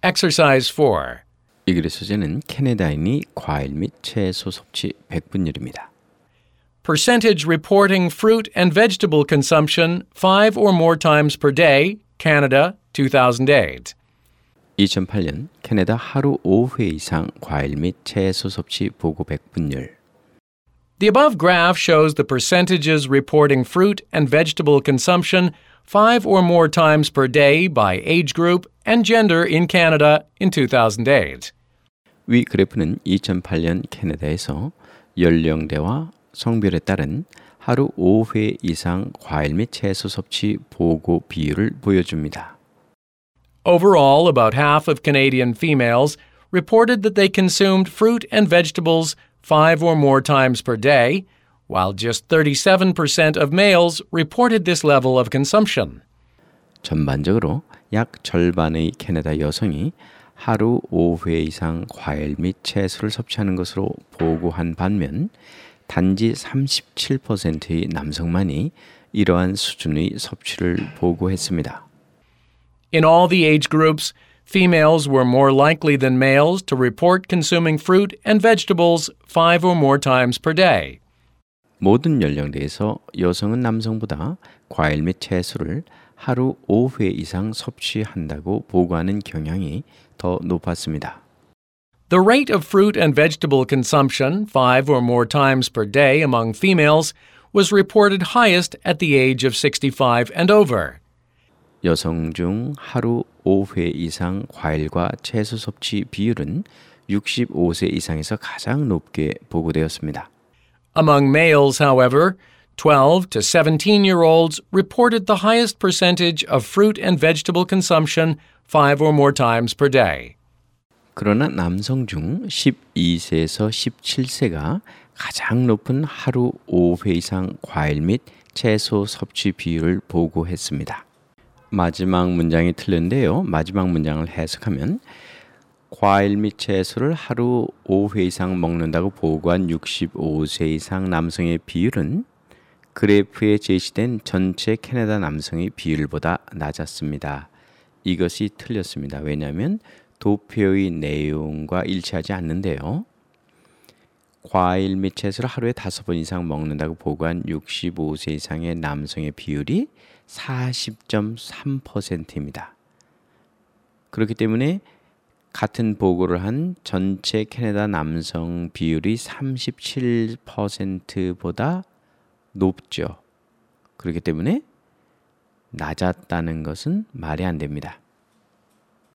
Exercise 4. 이 글의 소재는 캐나다인이 과일 및 채소 섭취 100분율입니다. Percentage reporting fruit and vegetable consumption 5 or more times per day, Canada, 2008. 2008년 캐나다 하루 5회 이상 과일 및 채소 섭취 보고 100분율. The above graph shows the percentages reporting fruit and vegetable consumption 5 or more times per day by age group and gender in Canada in 2008. 위 그래프는 2008년 캐나다에서 연령대와 성별에 따른 하루 5회 이상 과일 및 채소 섭취 보고 비율을 보여줍니다. Overall, about half of Canadian females reported that they consumed fruit and vegetables 5 or more times per day, while just 37% of males reported this level of consumption. 전반적으로 약 절반의 캐나다 여성이 하루 5회 이상 과일 및 채소를 섭취하는 것으로 보고한 반면 단지 37%의 남성만이 이러한 수준의 섭취를 보고했습니다. In all the age groups, females were more likely than males to report consuming fruit and vegetables 5 or more times per day. 모든 연령대에서 여성은 남성보다 과일 및 채소를 하루 5회 이상 섭취한다고 보고하는 경향이 더 높았습니다. The rate of fruit and vegetable consumption 5 or more times per day among females was reported highest at the age of 65 and over. 여성 중 하루 5회 이상 과일과 채소 섭취 비율은 65세 이상에서 가장 높게 보고되었습니다. Among males, however, 12 to 17-year-olds reported the highest percentage of fruit and vegetable consumption 5 or more times per day. 그러나 남성 중 12세에서 17세가 가장 높은 하루 5회 이상 과일 및 채소 섭취 비율을 보고했습니다. 마지막 문장이 틀렸는데요. 마지막 문장을 해석하면 과일 및 채소를 하루 5회 이상 먹는다고 보고한 65세 이상 남성의 비율은 그래프에 제시된 전체 캐나다 남성의 비율보다 낮았습니다. 이것이 틀렸습니다. 왜냐하면 도표의 내용과 일치하지 않는데요. 과일 및 채소를 하루에 5번 이상 먹는다고 보고한 65세 이상의 남성의 비율이 40.3%입니다. 그렇기 때문에 같은 보고를 한 전체 캐나다 남성 비율이 37%보다 높죠. 그렇기 때문에 낮았다는 것은 말이 안 됩니다.